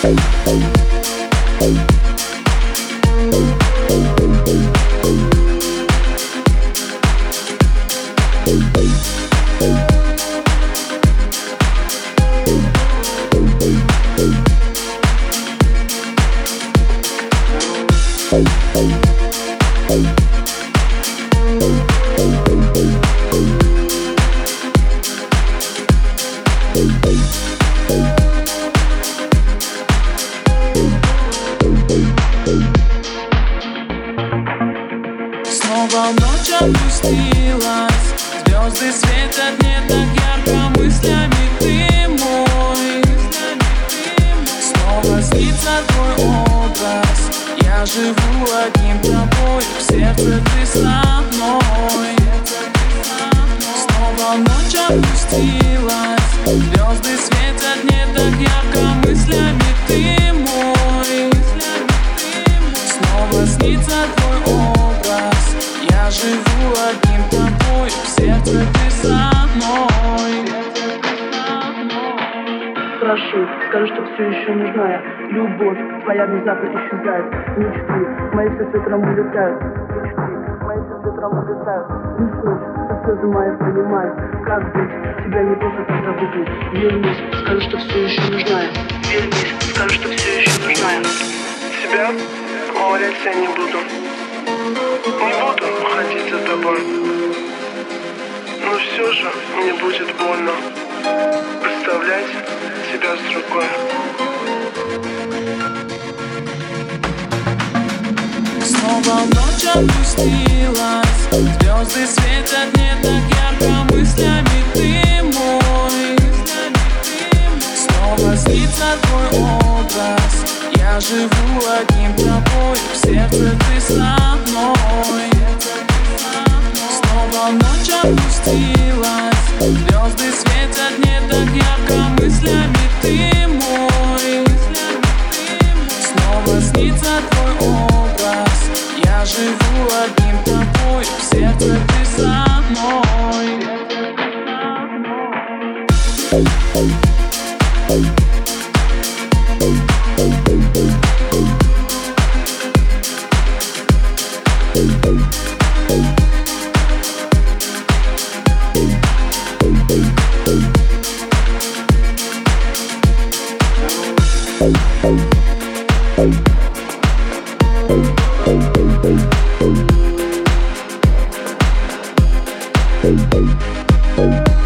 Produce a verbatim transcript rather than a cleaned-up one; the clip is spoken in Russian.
Снова ночь опустилась, звезды светят не так ярко, мыслями ты мой. Снова снится твой образ, я живу одним тобой, в сердце ты со мной. Снова ночь опустилась, звезды светят не так ярко, мыслями ты мой. Снова снится твой образ, я живу одним тобой, в сердце ты со мной. Прошу, скажи, что все еще нужна я. Любовь твоя внезапно исчезает. Мечты мои все с ветром улетают. Мечты мои все с ветром улетают. Не слышь, со слезы мои понимают. Как быть, тебя не просто так забыть. Вернись, скажи, что все еще нужна я. Вернись, скажи, что все еще нужна я. Тебя умолять я не буду. Не буду ходить за тобой. Но все же мне будет больно представлять тебя с другой. Снова ночь опустилась, звезды светят не так ярко, мыслями ты мой. Снова снится твой образ, я живу одним тобой, в сердце ты со мной. Снова ночь опустилась, звезды светят не так ярко, мыслями ты мой. Снова снится твой образ, я живу одним тобой, в сердце ты со мной. Hey, hey, hey.